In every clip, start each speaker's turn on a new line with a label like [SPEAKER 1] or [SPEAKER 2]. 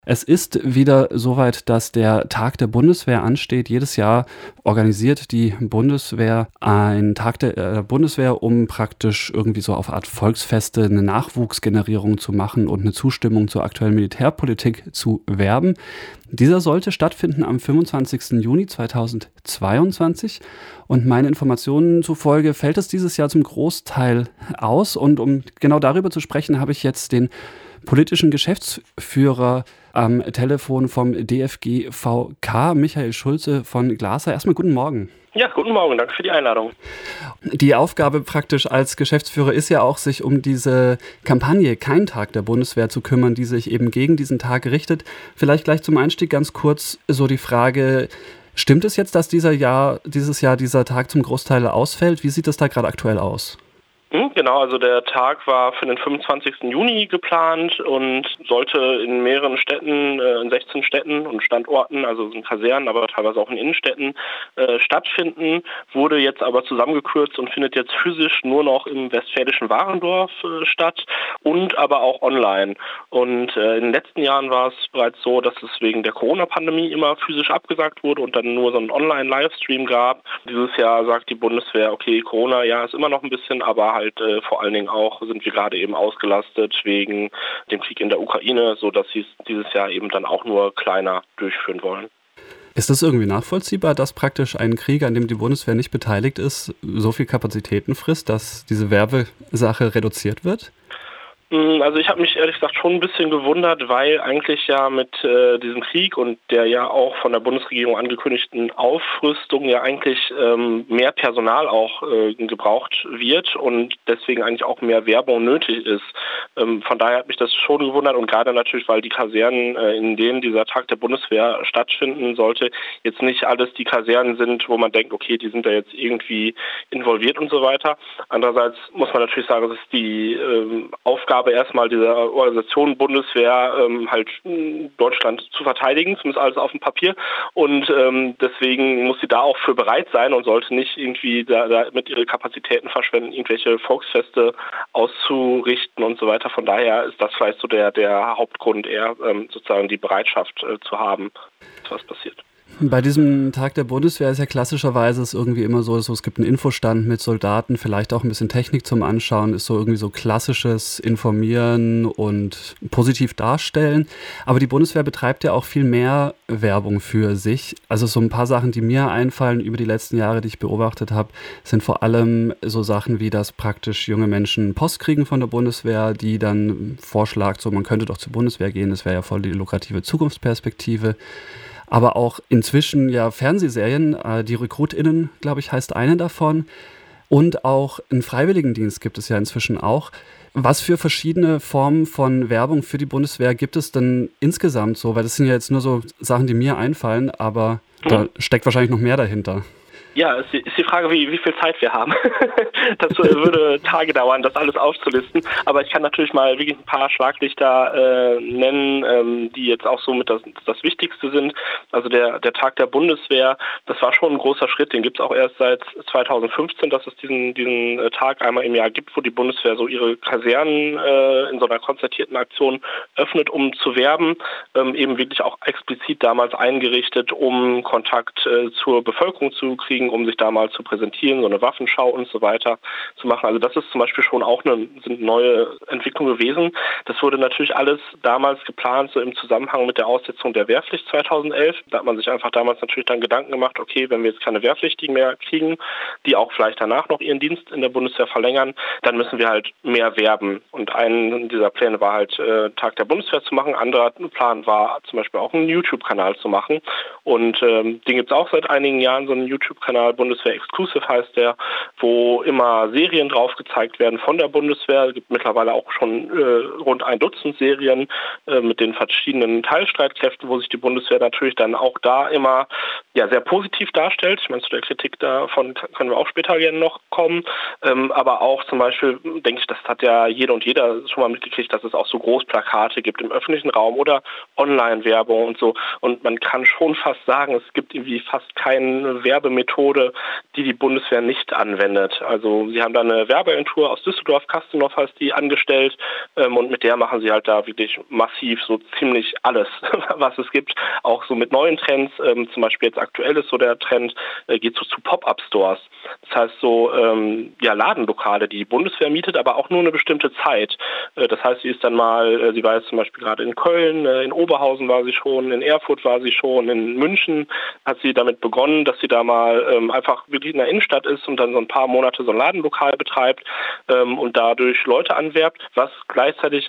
[SPEAKER 1] Es ist wieder soweit, dass der Tag der Bundeswehr ansteht. Jedes Jahr organisiert die Bundeswehr einen Tag der Bundeswehr, um praktisch irgendwie so auf Art Volksfeste eine Nachwuchsgenerierung zu machen und eine Zustimmung zur aktuellen Militärpolitik zu werben. Dieser sollte stattfinden am 25. Juni 2022 und meinen Informationen zufolge fällt es dieses Jahr zum Großteil aus. Und um genau darüber zu sprechen, habe ich jetzt den politischen Geschäftsführer am Telefon vom DFGVK, Michael Schulze von Glaser. Erstmal guten Morgen.
[SPEAKER 2] Ja, guten Morgen, danke für die Einladung.
[SPEAKER 1] Die Aufgabe praktisch als Geschäftsführer ist ja auch, sich um diese Kampagne Kein Tag der Bundeswehr zu kümmern, die sich eben gegen diesen Tag richtet. Vielleicht gleich zum Einstieg ganz kurz so die Frage, stimmt es jetzt, dass dieses Jahr dieser Tag zum Großteil ausfällt? Wie sieht es da gerade aktuell aus?
[SPEAKER 2] Genau, also der Tag war für den 25. Juni geplant und sollte in mehreren Städten, in 16 Städten und Standorten, also in Kasernen, aber teilweise auch in Innenstädten stattfinden, wurde jetzt aber zusammengekürzt und findet jetzt physisch nur noch im westfälischen Warendorf statt und aber auch online. Und in den letzten Jahren war es bereits so, dass es wegen der Corona-Pandemie immer physisch abgesagt wurde und dann nur so einen Online-Livestream gab. Dieses Jahr sagt die Bundeswehr, okay, Corona, ja, ist immer noch ein bisschen, aber vor allen Dingen auch sind wir gerade eben ausgelastet wegen dem Krieg in der Ukraine, sodass sie es dieses Jahr eben dann auch nur kleiner durchführen wollen.
[SPEAKER 1] Ist das irgendwie nachvollziehbar, dass praktisch ein Krieg, an dem die Bundeswehr nicht beteiligt ist, so viel Kapazitäten frisst, dass diese Werbesache reduziert wird?
[SPEAKER 2] Also ich habe mich ehrlich gesagt schon ein bisschen gewundert, weil eigentlich ja mit diesem Krieg und der ja auch von der Bundesregierung angekündigten Aufrüstung ja eigentlich mehr Personal auch gebraucht wird und deswegen eigentlich auch mehr Werbung nötig ist. Von daher hat mich das schon gewundert und gerade natürlich, weil die Kasernen, in denen dieser Tag der Bundeswehr stattfinden sollte, jetzt nicht alles die Kasernen sind, wo man denkt, okay, die sind da jetzt irgendwie involviert und so weiter. Andererseits muss man natürlich sagen, es ist die Aufgabe erstmal dieser Organisation Bundeswehr halt Deutschland zu verteidigen, zumindest alles auf dem Papier. Und deswegen muss sie da auch für bereit sein und sollte nicht irgendwie da mit ihre Kapazitäten verschwenden, irgendwelche Volksfeste auszurichten und so weiter. Von daher ist das vielleicht so der Hauptgrund eher sozusagen die Bereitschaft zu haben, dass was passiert.
[SPEAKER 1] Bei diesem Tag der Bundeswehr ist ja klassischerweise es irgendwie immer so, es gibt einen Infostand mit Soldaten, vielleicht auch ein bisschen Technik zum Anschauen, ist so irgendwie so klassisches Informieren und positiv darstellen. Aber die Bundeswehr betreibt ja auch viel mehr Werbung für sich. Also so ein paar Sachen, die mir einfallen über die letzten Jahre, die ich beobachtet habe, sind vor allem so Sachen wie, dass praktisch junge Menschen Post kriegen von der Bundeswehr, die dann vorschlägt, so man könnte doch zur Bundeswehr gehen, das wäre ja voll die lukrative Zukunftsperspektive. Aber auch inzwischen ja Fernsehserien, die RekrutInnen, glaube ich, heißt eine davon. Und auch einen Freiwilligendienst gibt es ja inzwischen auch. Was für verschiedene Formen von Werbung für die Bundeswehr gibt es denn insgesamt so? Weil das sind ja jetzt nur so Sachen, die mir einfallen, aber da steckt wahrscheinlich noch mehr dahinter.
[SPEAKER 2] Ja, ist die Frage, wie viel Zeit wir haben. Das würde Tage dauern, das alles aufzulisten. Aber ich kann natürlich mal wirklich ein paar Schlaglichter nennen, die jetzt auch so mit das Wichtigste sind. Also der Tag der Bundeswehr, das war schon ein großer Schritt. Den gibt es auch erst seit 2015, dass es diesen Tag einmal im Jahr gibt, wo die Bundeswehr so ihre Kasernen in so einer konzertierten Aktion öffnet, um zu werben. Eben wirklich auch explizit damals eingerichtet, um Kontakt zur Bevölkerung zu kriegen, um sich da mal zu präsentieren, so eine Waffenschau und so weiter zu machen. Also das ist zum Beispiel schon auch sind neue Entwicklung gewesen. Das wurde natürlich alles damals geplant, so im Zusammenhang mit der Aussetzung der Wehrpflicht 2011. Da hat man sich einfach damals natürlich dann Gedanken gemacht, okay, wenn wir jetzt keine Wehrpflichtigen mehr kriegen, die auch vielleicht danach noch ihren Dienst in der Bundeswehr verlängern, dann müssen wir halt mehr werben. Und einen dieser Pläne war halt Tag der Bundeswehr zu machen. Ein anderer Plan war zum Beispiel auch einen YouTube-Kanal zu machen. Und den gibt es auch seit einigen Jahren, so einen YouTube-Kanal, Bundeswehr Exclusive heißt der, wo immer Serien drauf gezeigt werden von der Bundeswehr. Es gibt mittlerweile auch schon rund ein Dutzend Serien mit den verschiedenen Teilstreitkräften, wo sich die Bundeswehr natürlich dann auch da immer sehr positiv darstellt. Ich meine, zu der Kritik davon können wir auch später gerne noch kommen. Aber auch zum Beispiel, denke ich, das hat ja jede und jeder schon mal mitgekriegt, dass es auch so Großplakate gibt im öffentlichen Raum oder Online-Werbung und so. Und man kann schon fast sagen, es gibt irgendwie fast keine Werbemethode, Methode, die die Bundeswehr nicht anwendet. Also sie haben da eine Werbeagentur aus Düsseldorf, Kastendorf heißt die, angestellt und mit der machen sie halt da wirklich massiv so ziemlich alles, was es gibt, auch so mit neuen Trends, zum Beispiel jetzt aktuell ist so der Trend, geht so zu Pop-Up-Stores. Das heißt so Ladenlokale, die Bundeswehr mietet, aber auch nur eine bestimmte Zeit. Das heißt, sie war jetzt zum Beispiel gerade in Köln, in Oberhausen war sie schon, in Erfurt war sie schon, in München hat sie damit begonnen, dass sie da mal einfach wirklich in der Innenstadt ist und dann so ein paar Monate so ein Ladenlokal betreibt und dadurch Leute anwerbt, was gleichzeitig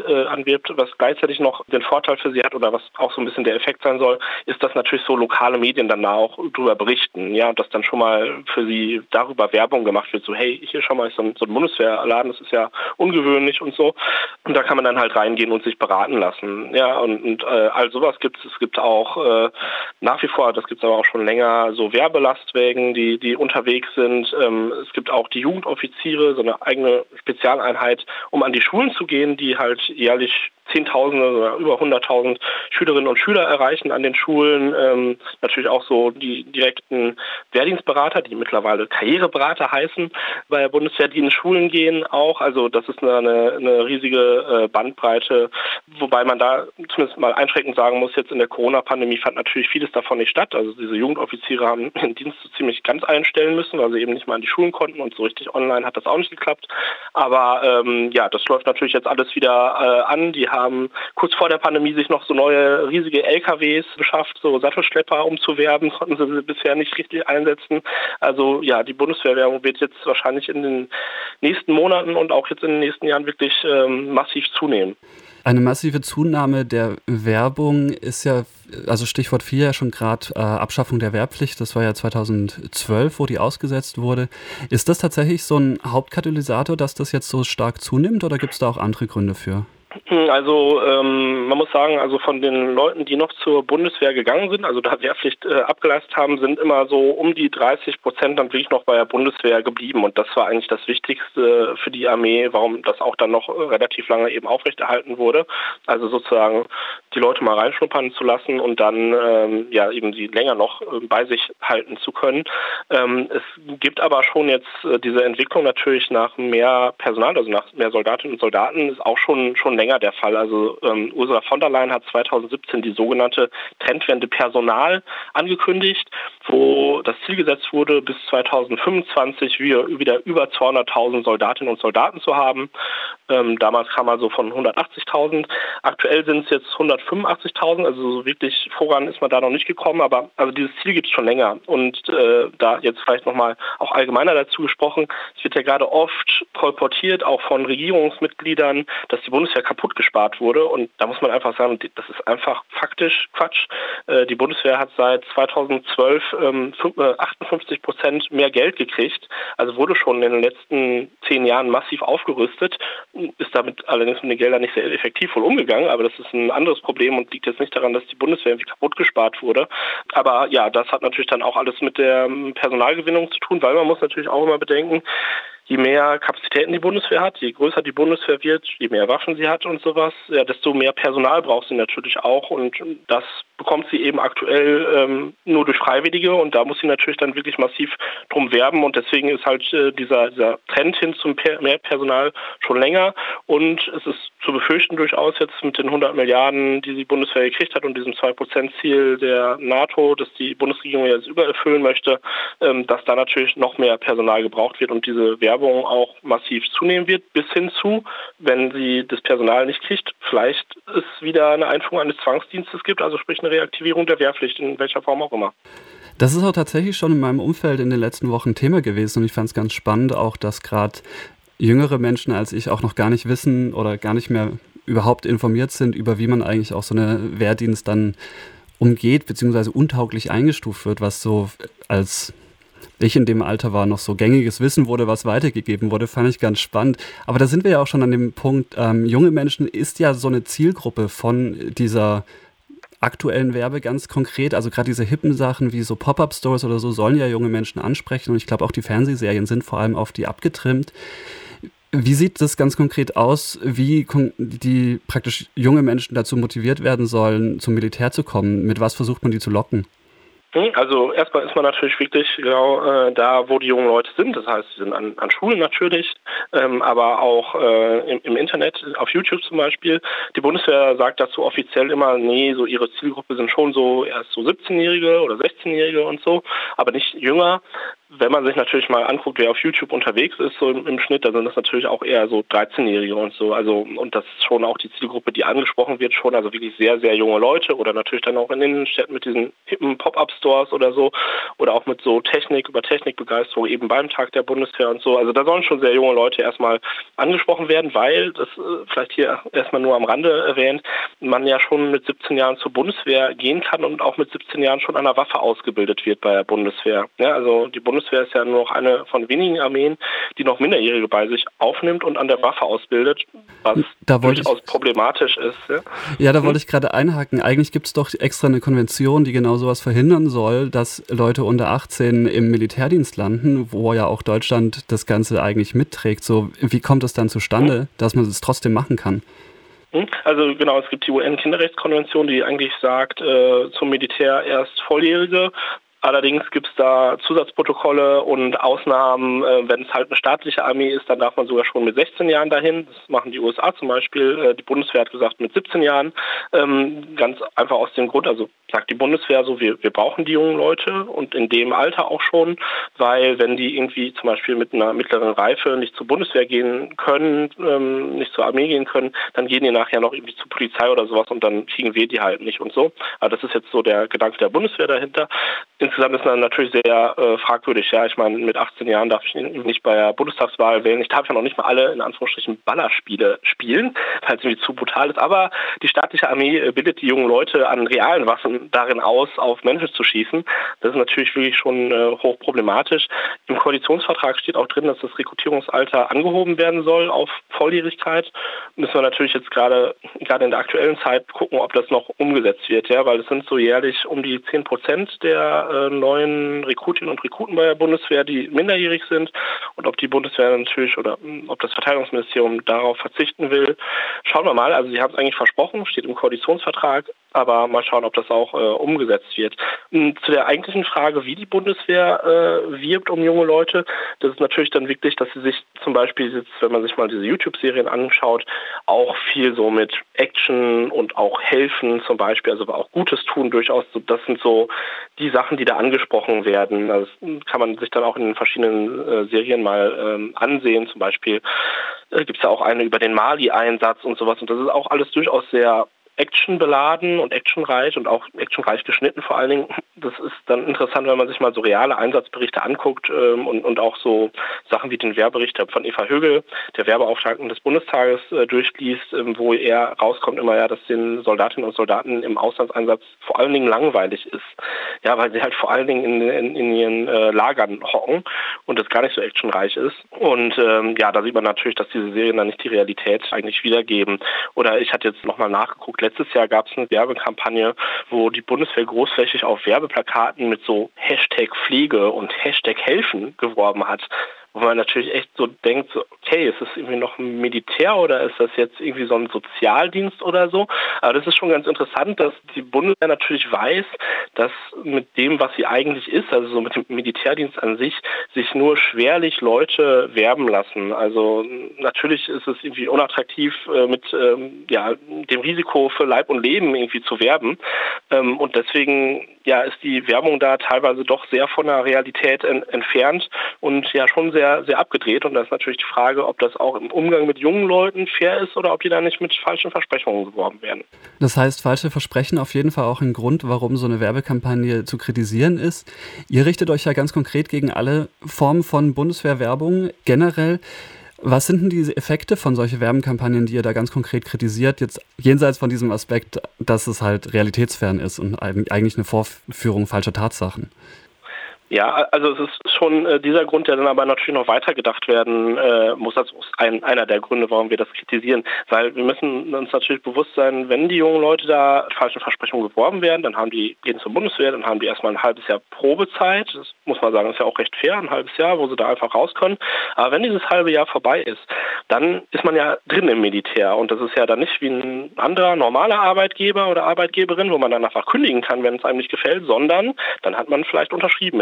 [SPEAKER 2] noch den Vorteil für sie hat oder was auch so ein bisschen der Effekt sein soll, ist, dass natürlich so lokale Medien dann da auch drüber berichten, ja, und dass dann schon mal für sie darüber Werbung gemacht wird, so hey, hier schon mal ist so ein Bundeswehrladen, das ist ja ungewöhnlich und so. Und da kann man dann halt reingehen und sich beraten lassen. Ja, und all sowas gibt es. Es gibt auch nach wie vor, das gibt es aber auch schon länger, so Werbelastwagen, die unterwegs sind. Es gibt auch die Jugendoffiziere, so eine eigene Spezialeinheit, um an die Schulen zu gehen, die halt jährlich Zehntausende oder über 100.000 Schülerinnen und Schüler erreichen an den Schulen. Natürlich auch so die direkten Wehrdienstberater, die mittlerweile Karriereberater heißen, bei der Bundeswehr, die in Schulen gehen auch. Also das ist eine riesige Bandbreite, wobei man da zumindest mal einschränkend sagen muss, jetzt in der Corona-Pandemie fand natürlich vieles davon nicht statt. Also diese Jugendoffiziere haben den Dienst so ziemlich ganz einstellen müssen, weil sie eben nicht mal an die Schulen konnten und so richtig online hat das auch nicht geklappt. Aber das läuft natürlich jetzt alles wieder an. Die haben kurz vor der Pandemie sich noch so neue riesige LKWs beschafft, so Sattelschlepper umzuwerben, konnten sie bisher nicht richtig einsetzen. Also ja, die Bundeswehrwerbung wird jetzt wahrscheinlich in den nächsten Monaten und auch jetzt in den nächsten Jahren wirklich massiv zunehmen.
[SPEAKER 1] Eine massive Zunahme der Werbung ist ja, also Stichwort 4 ja schon gerade Abschaffung der Wehrpflicht, das war ja 2012, wo die ausgesetzt wurde. Ist das tatsächlich so ein Hauptkatalysator, dass das jetzt so stark zunimmt oder gibt es da auch andere Gründe für?
[SPEAKER 2] Also man muss sagen, also von den Leuten, die noch zur Bundeswehr gegangen sind, also da Wehrpflicht abgeleistet haben, sind immer so um die 30% dann wirklich noch bei der Bundeswehr geblieben. Und das war eigentlich das Wichtigste für die Armee, warum das auch dann noch relativ lange eben aufrechterhalten wurde. Also sozusagen die Leute mal reinschnuppern zu lassen und dann eben sie länger noch bei sich halten zu können. Es gibt aber schon jetzt diese Entwicklung natürlich nach mehr Personal, also nach mehr Soldatinnen und Soldaten, ist auch schon länger der Fall. Also Ursula von der Leyen hat 2017 die sogenannte Trendwende Personal angekündigt, wo das Ziel gesetzt wurde, bis 2025 wieder über 200.000 Soldatinnen und Soldaten zu haben. Damals kam also von 180.000. Aktuell sind es jetzt 185.000, also so wirklich voran ist man da noch nicht gekommen, aber also dieses Ziel gibt es schon länger. Und da jetzt vielleicht nochmal auch allgemeiner dazu gesprochen, es wird ja gerade oft kolportiert, auch von Regierungsmitgliedern, dass die Bundeswehr kaputt gespart wurde. Und da muss man einfach sagen, das ist einfach faktisch Quatsch. Die Bundeswehr hat seit 2012 58% mehr Geld gekriegt, also wurde schon in den letzten 10 Jahren massiv aufgerüstet, ist damit allerdings mit den Geldern nicht sehr effektiv wohl umgegangen, aber das ist ein anderes Problem und liegt jetzt nicht daran, dass die Bundeswehr irgendwie kaputt gespart wurde. Aber ja, das hat natürlich dann auch alles mit der Personalgewinnung zu tun, weil man muss natürlich auch immer bedenken, je mehr Kapazitäten die Bundeswehr hat, je größer die Bundeswehr wird, je mehr Waffen sie hat und sowas, ja, desto mehr Personal braucht sie natürlich auch und das bekommt sie eben aktuell nur durch Freiwillige und da muss sie natürlich dann wirklich massiv drum werben und deswegen ist halt dieser Trend hin zum mehr Personal schon länger und es ist zu befürchten durchaus jetzt mit den 100 Milliarden, die Bundeswehr gekriegt hat und diesem 2%-Ziel der NATO, das die Bundesregierung jetzt übererfüllen möchte, dass da natürlich noch mehr Personal gebraucht wird und diese Werbung auch massiv zunehmen wird, bis hin zu, wenn sie das Personal nicht kriegt, vielleicht es wieder eine Einführung eines Zwangsdienstes gibt, also sprich eine Reaktivierung der Wehrpflicht, in welcher Form auch immer.
[SPEAKER 1] Das ist auch tatsächlich schon in meinem Umfeld in den letzten Wochen Thema gewesen und ich fand es ganz spannend auch, dass gerade jüngere Menschen als ich auch noch gar nicht wissen oder gar nicht mehr überhaupt informiert sind, über wie man eigentlich auch so eine Wehrdienst dann umgeht, beziehungsweise untauglich eingestuft wird, was so als ich in dem Alter war, noch so gängiges Wissen wurde, was weitergegeben wurde, fand ich ganz spannend. Aber da sind wir ja auch schon an dem Punkt, junge Menschen ist ja so eine Zielgruppe von dieser aktuellen Werbe ganz konkret. Also gerade diese hippen Sachen wie so Pop-Up-Stores oder so sollen ja junge Menschen ansprechen und ich glaube auch die Fernsehserien sind vor allem auf die abgetrimmt. Wie sieht das ganz konkret aus, wie die praktisch junge Menschen dazu motiviert werden sollen, zum Militär zu kommen? Mit was versucht man die zu locken?
[SPEAKER 2] Also erstmal ist man natürlich wirklich genau da, wo die jungen Leute sind. Das heißt, sie sind an Schulen natürlich, aber auch im Internet, auf YouTube zum Beispiel. Die Bundeswehr sagt dazu offiziell immer, nee, so ihre Zielgruppe sind schon so erst so 17-Jährige oder 16-Jährige und so, aber nicht jünger. Wenn man sich natürlich mal anguckt, wer auf YouTube unterwegs ist, so im Schnitt, dann sind das natürlich auch eher so 13-Jährige und so. Also, und das ist schon auch die Zielgruppe, die angesprochen wird, schon, also wirklich sehr, sehr junge Leute oder natürlich dann auch in Innenstädten mit diesen hippen Pop-Up-Stores oder so oder auch mit so Technikbegeisterung eben beim Tag der Bundeswehr und so. Also da sollen schon sehr junge Leute erstmal angesprochen werden, weil, das vielleicht hier erstmal nur am Rande erwähnt, man ja schon mit 17 Jahren zur Bundeswehr gehen kann und auch mit 17 Jahren schon an der Waffe ausgebildet wird bei der Bundeswehr. Ja, also die Bundeswehr ist ja nur noch eine von wenigen Armeen, die noch Minderjährige bei sich aufnimmt und an der Waffe ausbildet, was durchaus problematisch ist. Ja,
[SPEAKER 1] da wollte ich gerade einhaken. Eigentlich gibt es doch extra eine Konvention, die genau sowas verhindern soll, dass Leute unter 18 im Militärdienst landen, wo ja auch Deutschland das Ganze eigentlich mitträgt. So, wie kommt es dann zustande, dass man es trotzdem machen kann?
[SPEAKER 2] Also genau, es gibt die UN-Kinderrechtskonvention, die eigentlich sagt, zum Militär erst Volljährige. Allerdings gibt es da Zusatzprotokolle und Ausnahmen, wenn es halt eine staatliche Armee ist, dann darf man sogar schon mit 16 Jahren dahin. Das machen die USA zum Beispiel. Die Bundeswehr hat gesagt mit 17 Jahren. Ganz einfach aus dem Grund, also sagt die Bundeswehr so, wir brauchen die jungen Leute und in dem Alter auch schon, weil wenn die irgendwie zum Beispiel mit einer mittleren Reife nicht zur Bundeswehr gehen können, nicht zur Armee gehen können, dann gehen die nachher noch irgendwie zur Polizei oder sowas und dann kriegen wir die halt nicht und so. Aber das ist jetzt so der Gedanke der Bundeswehr dahinter. Insgesamt ist das natürlich sehr fragwürdig. Ja, ich meine, mit 18 Jahren darf ich nicht bei der Bundestagswahl wählen. Ich darf ja noch nicht mal alle, in Anführungsstrichen, Ballerspiele spielen, weil es irgendwie zu brutal ist. Aber die staatliche Armee bildet die jungen Leute an realen Waffen darin aus, auf Menschen zu schießen. Das ist natürlich wirklich schon hochproblematisch. Im Koalitionsvertrag steht auch drin, dass das Rekrutierungsalter angehoben werden soll auf Volljährigkeit. Müssen wir natürlich jetzt gerade in der aktuellen Zeit gucken, ob das noch umgesetzt wird, ja, weil es sind so jährlich um die 10% der neuen Rekrutinnen und Rekruten bei der Bundeswehr, die minderjährig sind, und ob die Bundeswehr natürlich oder ob das Verteidigungsministerium darauf verzichten will, schauen wir mal. Also sie haben es eigentlich versprochen, steht im Koalitionsvertrag, aber mal schauen, ob das auch umgesetzt wird. Zu der eigentlichen Frage, wie die Bundeswehr wirbt um junge Leute, das ist natürlich dann wirklich, dass sie sich zum Beispiel jetzt, wenn man sich mal diese YouTube-Serien anschaut, auch viel so mit Action und auch helfen zum Beispiel, also auch Gutes tun durchaus, das sind so die Sachen, die da angesprochen werden. Das kann man sich dann auch in den verschiedenen Serien mal ansehen. Zum Beispiel gibt es ja auch eine über den Mali-Einsatz und sowas und das ist auch alles durchaus sehr actionbeladen und actionreich und auch actionreich geschnitten vor allen Dingen. Das ist dann interessant, wenn man sich mal so reale Einsatzberichte anguckt und auch so Sachen wie den Wehrbericht von Eva Högel, der Wehrbeauftragten des Bundestages, durchliest, wo er rauskommt immer, ja, dass den Soldatinnen und Soldaten im Auslandseinsatz vor allen Dingen langweilig ist. Ja, weil sie halt vor allen Dingen in ihren Lagern hocken und das gar nicht so actionreich ist. Und ja, da sieht man natürlich, dass diese Serien dann nicht die Realität eigentlich wiedergeben. Oder ich hatte jetzt nochmal nachgeguckt, letztes Jahr gab es eine Werbekampagne, wo die Bundeswehr großflächig auf Werbeplakaten mit so Hashtag Pflege und Hashtag Helfen geworben hat. Wo man natürlich echt so denkt, so, okay, ist das irgendwie noch ein Militär oder ist das jetzt irgendwie so ein Sozialdienst oder so? Aber das ist schon ganz interessant, dass die Bundeswehr natürlich weiß, dass mit dem, was sie eigentlich ist, also so mit dem Militärdienst an sich nur schwerlich Leute werben lassen. Also natürlich ist es irgendwie unattraktiv, mit dem Risiko für Leib und Leben irgendwie zu werben. Und deswegen ist die Werbung da teilweise doch sehr von der Realität entfernt und ja schon sehr, sehr abgedreht. Und da ist natürlich die Frage, ob das auch im Umgang mit jungen Leuten fair ist oder ob die da nicht mit falschen Versprechungen geworben werden.
[SPEAKER 1] Das heißt, falsche Versprechen auf jeden Fall auch ein Grund, warum so eine Werbekampagne zu kritisieren ist. Ihr richtet euch ja ganz konkret gegen alle Formen von Bundeswehrwerbung generell. Was sind denn diese Effekte von solchen Werbekampagnen, die ihr da ganz konkret kritisiert, jetzt jenseits von diesem Aspekt, dass es halt realitätsfern ist und eigentlich eine Vorführung falscher Tatsachen?
[SPEAKER 2] Ja, also es ist schon dieser Grund, der dann aber natürlich noch weiter gedacht werden muss. Das ist einer der Gründe, warum wir das kritisieren. Weil wir müssen uns natürlich bewusst sein, wenn die jungen Leute da falschen Versprechungen geworben werden, dann gehen zur Bundeswehr, dann haben die erstmal ein halbes Jahr Probezeit. Das muss man sagen, ist ja auch recht fair, ein halbes Jahr, wo sie da einfach raus können. Aber wenn dieses halbe Jahr vorbei ist, dann ist man ja drin im Militär. Und das ist ja dann nicht wie ein anderer normaler Arbeitgeber oder Arbeitgeberin, wo man dann einfach kündigen kann, wenn es einem nicht gefällt, sondern dann hat man vielleicht unterschrieben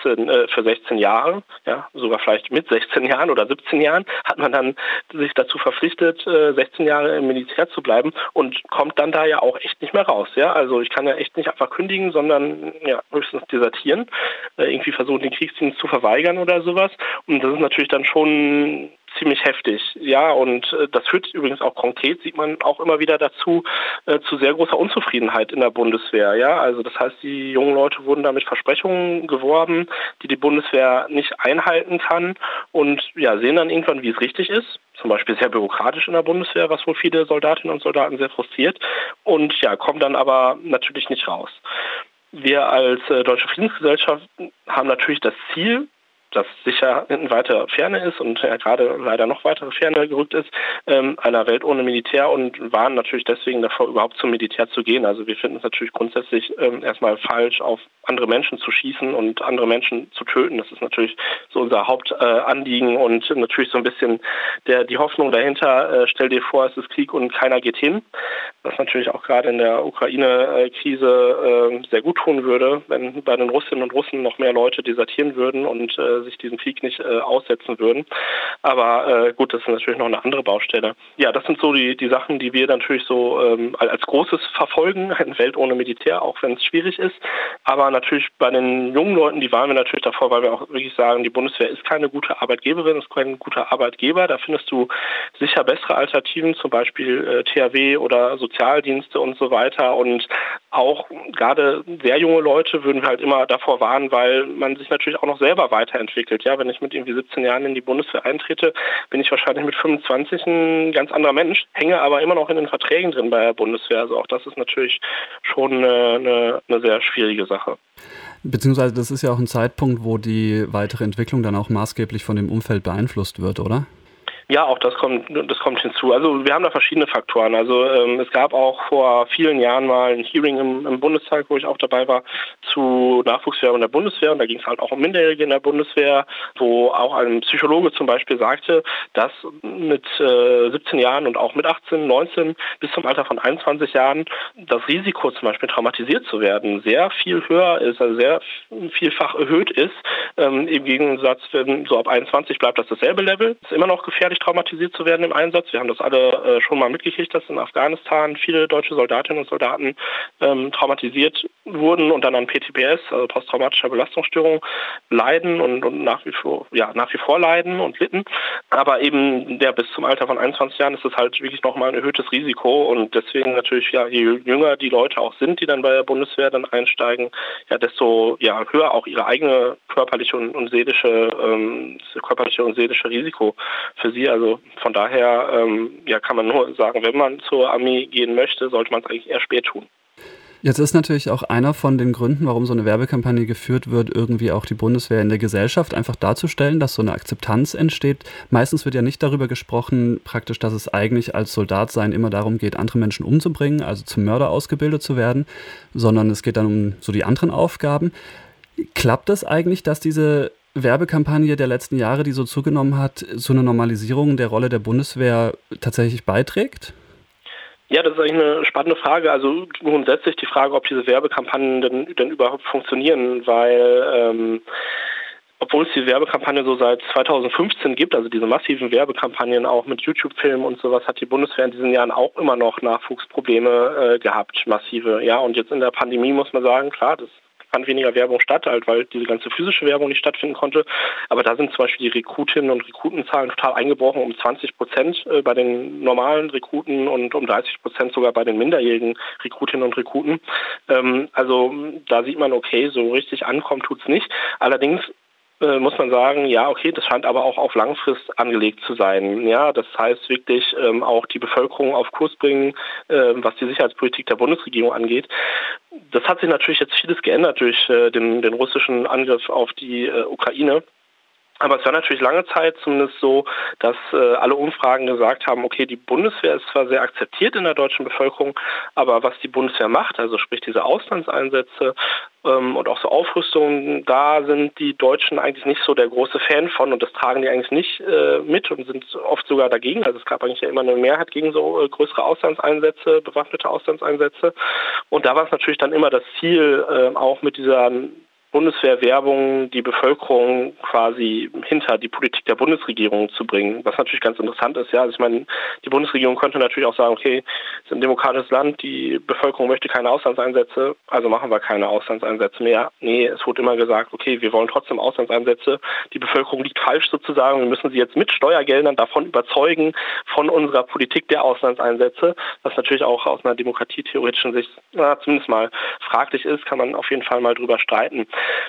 [SPEAKER 2] für 16 Jahre, ja, sogar vielleicht mit 16 Jahren oder 17 Jahren, hat man dann sich dazu verpflichtet, 16 Jahre im Militär zu bleiben und kommt dann da ja auch echt nicht mehr raus. Ja? Also ich kann ja echt nicht einfach kündigen, sondern ja, höchstens desertieren, irgendwie versuchen, den Kriegsdienst zu verweigern oder sowas. Und das ist natürlich dann schon ziemlich heftig. Ja, und das führt übrigens auch konkret, sieht man auch immer wieder dazu, zu sehr großer Unzufriedenheit in der Bundeswehr. Ja, also das heißt, die jungen Leute wurden da mit Versprechungen geworben, die Bundeswehr nicht einhalten kann und ja, sehen dann irgendwann, wie es richtig ist. Zum Beispiel sehr bürokratisch in der Bundeswehr, was wohl viele Soldatinnen und Soldaten sehr frustriert und ja, kommen dann aber natürlich nicht raus. Wir als Deutsche Friedensgesellschaft haben natürlich das Ziel, das sicher in weiter Ferne ist und ja gerade leider noch weitere Ferne gerückt ist, einer Welt ohne Militär und waren natürlich deswegen davor, überhaupt zum Militär zu gehen. Also wir finden es natürlich grundsätzlich erstmal falsch, auf andere Menschen zu schießen und andere Menschen zu töten. Das ist natürlich so unser Hauptanliegen und natürlich so ein bisschen die Hoffnung dahinter, stell dir vor, es ist Krieg und keiner geht hin. Was natürlich auch gerade in der Ukraine-Krise sehr gut tun würde, wenn bei den Russinnen und Russen noch mehr Leute desertieren würden und sich diesen Krieg nicht aussetzen würden. Aber gut, das ist natürlich noch eine andere Baustelle. Ja, das sind so die Sachen, die wir natürlich so als Großes verfolgen, eine Welt ohne Militär, auch wenn es schwierig ist. Aber natürlich bei den jungen Leuten, die waren wir natürlich davor, weil wir auch wirklich sagen, die Bundeswehr ist keine gute Arbeitgeberin, ist kein guter Arbeitgeber. Da findest du sicher bessere Alternativen, zum Beispiel THW oder Sozialdienste und so weiter. Und auch gerade sehr junge Leute würden wir halt immer davor warnen, weil man sich natürlich auch noch selber weiterentwickelt. Ja, wenn ich mit irgendwie 17 Jahren in die Bundeswehr eintrete, bin ich wahrscheinlich mit 25 ein ganz anderer Mensch, hänge aber immer noch in den Verträgen drin bei der Bundeswehr. Also auch das ist natürlich schon eine sehr schwierige Sache.
[SPEAKER 1] Beziehungsweise das ist ja auch ein Zeitpunkt, wo die weitere Entwicklung dann auch maßgeblich von dem Umfeld beeinflusst wird, oder?
[SPEAKER 2] Ja, auch das kommt hinzu. Also wir haben da verschiedene Faktoren. Also es gab auch vor vielen Jahren mal ein Hearing im Bundestag, wo ich auch dabei war, zu Nachwuchswerbung der Bundeswehr. Und da ging es halt auch um Minderjährige in der Bundeswehr, wo auch ein Psychologe zum Beispiel sagte, dass mit 17 Jahren und auch mit 18, 19 bis zum Alter von 21 Jahren das Risiko zum Beispiel traumatisiert zu werden sehr viel höher ist, also sehr vielfach erhöht ist. Im Gegensatz, wenn so ab 21 bleibt das dasselbe Level. Ist immer noch gefährlich, traumatisiert zu werden im Einsatz. Wir haben das alle schon mal mitgekriegt, dass in Afghanistan viele deutsche Soldatinnen und Soldaten traumatisiert wurden und dann an PTBS, also posttraumatischer Belastungsstörung, leiden und nach wie vor leiden und litten. Aber eben bis zum Alter von 21 Jahren ist das halt wirklich nochmal ein erhöhtes Risiko und deswegen natürlich, ja, je jünger die Leute auch sind, die dann bei der Bundeswehr dann einsteigen, ja, desto höher auch ihre eigene körperliche und seelische Risiko für sie. Also von daher kann man nur sagen, wenn man zur Armee gehen möchte, sollte man es eigentlich eher spät tun.
[SPEAKER 1] Jetzt ist natürlich auch einer von den Gründen, warum so eine Werbekampagne geführt wird, irgendwie auch die Bundeswehr in der Gesellschaft einfach darzustellen, dass so eine Akzeptanz entsteht. Meistens wird ja nicht darüber gesprochen, praktisch, dass es eigentlich als Soldat sein immer darum geht, andere Menschen umzubringen, also zum Mörder ausgebildet zu werden, sondern es geht dann um so die anderen Aufgaben. Klappt es eigentlich, dass diese Werbekampagne der letzten Jahre, die so zugenommen hat, zu einer Normalisierung der Rolle der Bundeswehr tatsächlich beiträgt?
[SPEAKER 2] Ja, das ist eigentlich eine spannende Frage. Also grundsätzlich die Frage, ob diese Werbekampagnen denn überhaupt funktionieren, weil obwohl es die Werbekampagne so seit 2015 gibt, also diese massiven Werbekampagnen auch mit YouTube-Filmen und sowas, hat die Bundeswehr in diesen Jahren auch immer noch Nachwuchsprobleme gehabt, massive. Ja, und jetzt in der Pandemie muss man sagen, klar, das fand weniger Werbung statt, halt, weil diese ganze physische Werbung nicht stattfinden konnte. Aber da sind zum Beispiel die Rekrutinnen und Rekrutenzahlen total eingebrochen, um 20% bei den normalen Rekruten und um 30% sogar bei den minderjährigen Rekrutinnen und Rekruten. Also da sieht man, okay, so richtig ankommen tut's nicht. Allerdings muss man sagen, ja, okay, das scheint aber auch auf Langfrist angelegt zu sein. Ja, das heißt wirklich auch die Bevölkerung auf Kurs bringen, was die Sicherheitspolitik der Bundesregierung angeht. Das hat sich natürlich jetzt vieles geändert durch den russischen Angriff auf die Ukraine. Aber es war natürlich lange Zeit zumindest so, dass alle Umfragen gesagt haben, okay, die Bundeswehr ist zwar sehr akzeptiert in der deutschen Bevölkerung, aber was die Bundeswehr macht, also sprich diese Auslandseinsätze und auch so Aufrüstungen, da sind die Deutschen eigentlich nicht so der große Fan von und das tragen die eigentlich nicht mit und sind oft sogar dagegen. Also es gab eigentlich ja immer eine Mehrheit gegen so größere Auslandseinsätze, bewaffnete Auslandseinsätze. Und da war es natürlich dann immer das Ziel, auch mit dieser Bundeswehrwerbung die Bevölkerung quasi hinter die Politik der Bundesregierung zu bringen, was natürlich ganz interessant ist. Ja, also ich meine, die Bundesregierung könnte natürlich auch sagen, okay, es ist ein demokratisches Land, die Bevölkerung möchte keine Auslandseinsätze, also machen wir keine Auslandseinsätze mehr. Nee, es wurde immer gesagt, okay, wir wollen trotzdem Auslandseinsätze. Die Bevölkerung liegt falsch sozusagen. Wir müssen sie jetzt mit Steuergeldern davon überzeugen, von unserer Politik der Auslandseinsätze, was natürlich auch aus einer demokratietheoretischen Sicht zumindest mal fraglich ist, kann man auf jeden Fall mal drüber streiten.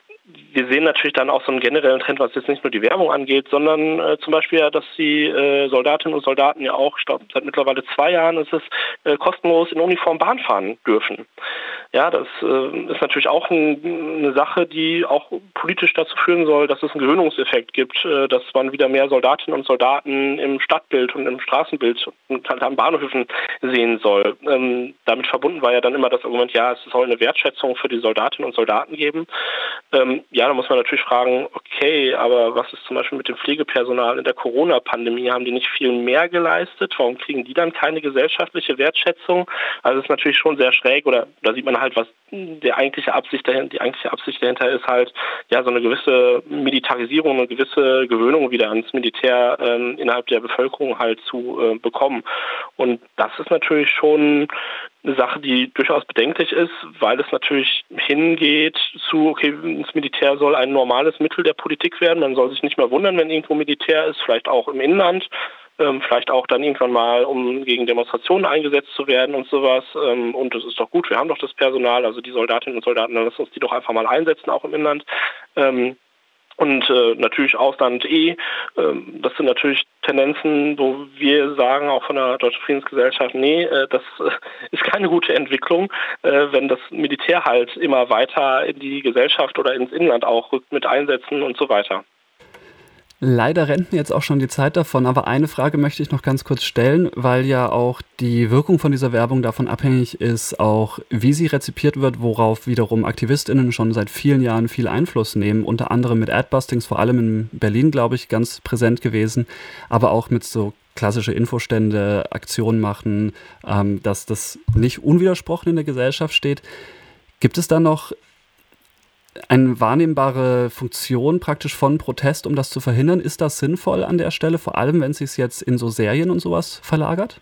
[SPEAKER 2] Wir sehen natürlich dann auch so einen generellen Trend, was jetzt nicht nur die Werbung angeht, sondern zum Beispiel ja, dass die Soldatinnen und Soldaten ja auch, ich glaube, seit mittlerweile 2 Jahren ist es kostenlos in Uniform Bahn fahren dürfen. Ja, das ist natürlich auch eine Sache, die auch politisch dazu führen soll, dass es einen Gewöhnungseffekt gibt, dass man wieder mehr Soldatinnen und Soldaten im Stadtbild und im Straßenbild und halt an Bahnhöfen sehen soll. Damit verbunden war ja dann immer das Argument, ja, es soll eine Wertschätzung für die Soldatinnen und Soldaten geben. Ja, da muss man natürlich fragen, okay, aber was ist zum Beispiel mit dem Pflegepersonal in der Corona-Pandemie? Haben die nicht viel mehr geleistet? Warum kriegen die dann keine gesellschaftliche Wertschätzung? Also es ist natürlich schon sehr schräg, oder da sieht man halt, was die eigentliche Absicht dahinter ist, halt ja so eine gewisse Militarisierung, eine gewisse Gewöhnung wieder ans Militär innerhalb der Bevölkerung halt zu bekommen. Und das ist natürlich schon eine Sache, die durchaus bedenklich ist, weil es natürlich hingeht zu, okay, das Militär soll ein normales Mittel der Politik werden. Man soll sich nicht mehr wundern, wenn irgendwo Militär ist, vielleicht auch im Inland, vielleicht auch dann irgendwann mal, um gegen Demonstrationen eingesetzt zu werden und sowas. Und das ist doch gut, wir haben doch das Personal, also die Soldatinnen und Soldaten, dann lassen uns die doch einfach mal einsetzen, auch im Inland. Und natürlich Ausland das sind natürlich Tendenzen, wo wir sagen, auch von der Deutschen Friedensgesellschaft, nee, das ist keine gute Entwicklung, wenn das Militär halt immer weiter in die Gesellschaft oder ins Inland auch rückt mit Einsätzen und so weiter.
[SPEAKER 1] Leider rennt mir jetzt auch schon die Zeit davon, aber eine Frage möchte ich noch ganz kurz stellen, weil ja auch die Wirkung von dieser Werbung davon abhängig ist, auch wie sie rezipiert wird, worauf wiederum AktivistInnen schon seit vielen Jahren viel Einfluss nehmen, unter anderem mit Adbustings, vor allem in Berlin, glaube ich, ganz präsent gewesen, aber auch mit so klassische Infostände, Aktionen machen, dass das nicht unwidersprochen in der Gesellschaft steht. Gibt es da noch eine wahrnehmbare Funktion praktisch von Protest, um das zu verhindern? Ist das sinnvoll an der Stelle, vor allem wenn es sich jetzt in so Serien und sowas verlagert?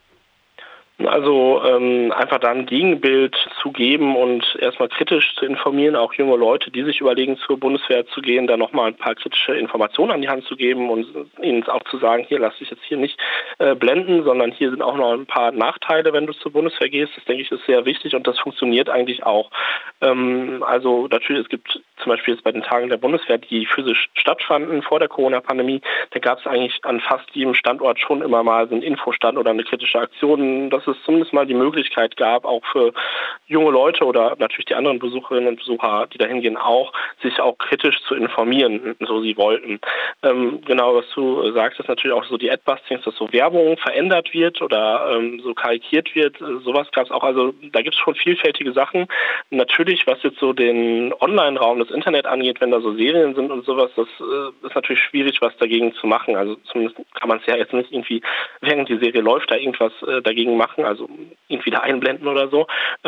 [SPEAKER 2] Also einfach da ein Gegenbild zu geben und erstmal kritisch zu informieren, auch junge Leute, die sich überlegen, zur Bundeswehr zu gehen, da nochmal ein paar kritische Informationen an die Hand zu geben und ihnen auch zu sagen, hier, lass dich jetzt hier nicht blenden, sondern hier sind auch noch ein paar Nachteile, wenn du zur Bundeswehr gehst. Das, denke ich, ist sehr wichtig und das funktioniert eigentlich auch. Also natürlich, es gibt zum Beispiel jetzt bei den Tagen der Bundeswehr, die physisch stattfanden vor der Corona-Pandemie, da gab es eigentlich an fast jedem Standort schon immer mal so einen Infostand oder eine kritische Aktion, dass es zumindest mal die Möglichkeit gab, auch für junge Leute oder natürlich die anderen Besucherinnen und Besucher, die da hingehen, auch sich auch kritisch zu informieren, so sie wollten. Genau, was du sagst, ist natürlich auch so die Adbustings, dass so Werbung verändert wird oder so karikiert wird. Sowas gab es auch. Also da gibt es schon vielfältige Sachen. Natürlich, was jetzt so den Online-Raum, das Internet angeht, wenn da so Serien sind und sowas, das ist natürlich schwierig, was dagegen zu machen. Also zumindest kann man es ja jetzt nicht irgendwie, während die Serie läuft, da irgendwas dagegen machen, also irgendwie da einblenden oder so.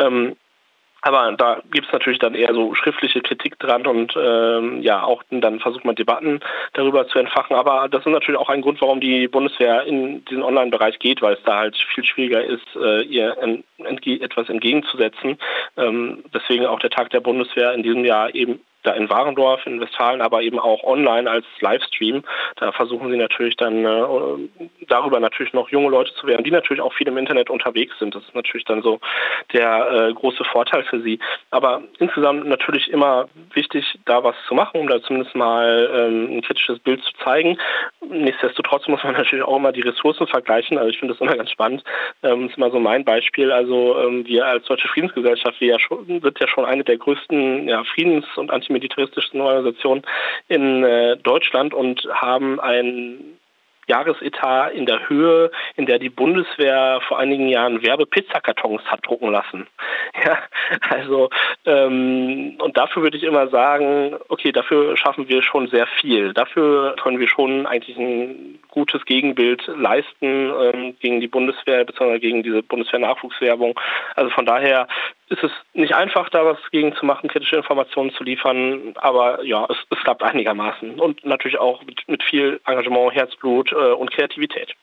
[SPEAKER 2] Aber da gibt es natürlich dann eher so schriftliche Kritik dran und ja, auch dann versucht man Debatten darüber zu entfachen. Aber das ist natürlich auch ein Grund, warum die Bundeswehr in diesen Online-Bereich geht, weil es da halt viel schwieriger ist, ihr etwas entgegenzusetzen. Deswegen auch der Tag der Bundeswehr in diesem Jahr eben da in Warendorf in Westfalen, aber eben auch online als Livestream. Da versuchen sie natürlich dann darüber natürlich noch junge Leute zu werden, die natürlich auch viel im Internet unterwegs sind. Das ist natürlich dann so der große Vorteil für sie. Aber insgesamt natürlich immer wichtig, da was zu machen, um da zumindest mal ein kritisches Bild zu zeigen. Nichtsdestotrotz muss man natürlich auch immer die Ressourcen vergleichen. Also ich finde das immer ganz spannend. Das ist immer so mein Beispiel. Also wir als Deutsche Friedensgesellschaft, sind ja schon eine der größten Friedens- und antimilitaristischen Organisationen in Deutschland und haben ein Jahresetat in der Höhe, in der die Bundeswehr vor einigen Jahren Werbepizzakartons hat drucken lassen. Ja, also und dafür würde ich immer sagen, okay, dafür schaffen wir schon sehr viel. Dafür können wir schon eigentlich ein gutes Gegenbild leisten gegen die Bundeswehr bzw. gegen diese Bundeswehr-Nachwuchswerbung. Also von daher ist es nicht einfach, da was gegen zu machen, kritische Informationen zu liefern, aber ja, es klappt einigermaßen und natürlich auch mit viel Engagement, Herzblut und Kreativität.